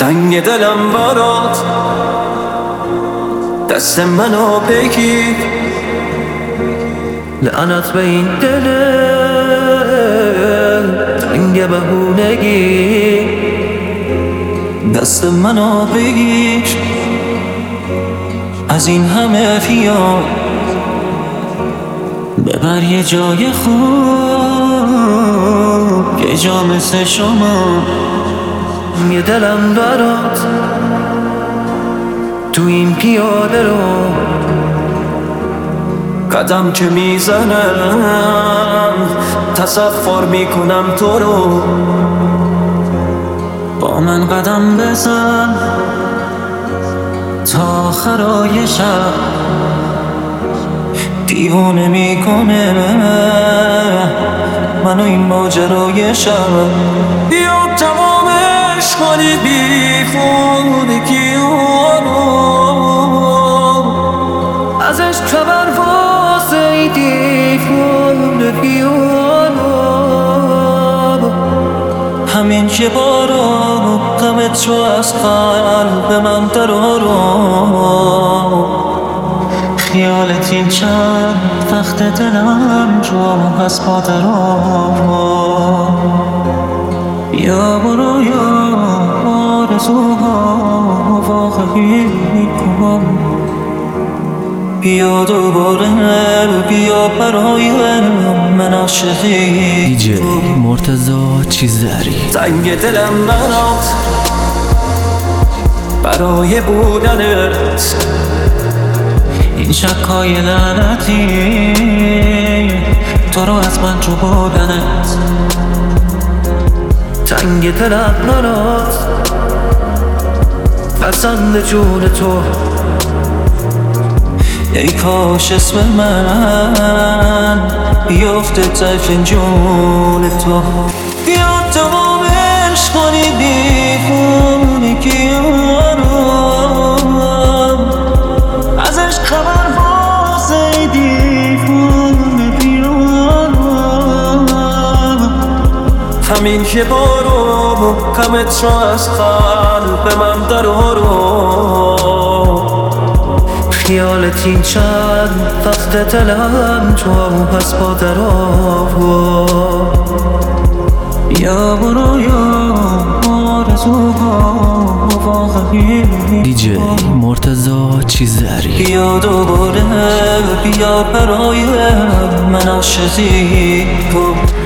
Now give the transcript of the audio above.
تنگ دلم برات، دست منو بگیر. لعنت به این دل تنگ بهونگی، دست منو بگیر. از این همه فیان ببر یه جای خوب، یه جا مثل شما. یه دلم برات تو این پیاده رو، قدم که میزنم تصور میکنم تو رو. با من قدم بزن تا آخرای شب، دیوانه میکنه منو این ماجرای شب. بیا تمامش کنی بیخودگی رو، ازش خبر واسه دیوانگی رو. همین که بارو غمت رو از قلب من درارو، خیالت این چند وقت دلم رو از پادرو. یا برو یا آرزوها واقعی کن، بیا دوباره بیا برای من عاشقی. دیجی مرتضی چیزری. تنگ دلم برات برای بودنت، این شکای لعنتی تو رو از من جو بودنت. تنگ دلم برات پسند جون تو، ای کاش اسم من بیافته ته فنجون تو. بیا تمامش کنی دیوونگی رو، ازش خبر واسه دیوونگی رو. همین که بارو غمت رو از قلب من درارو، خیالت این چند وقت دلم تو پس با درارو. یا برو یا آرزوها واقعی. دیجی مرتضی چیزری. بیا دوباره بیا برای من عاشقی کن.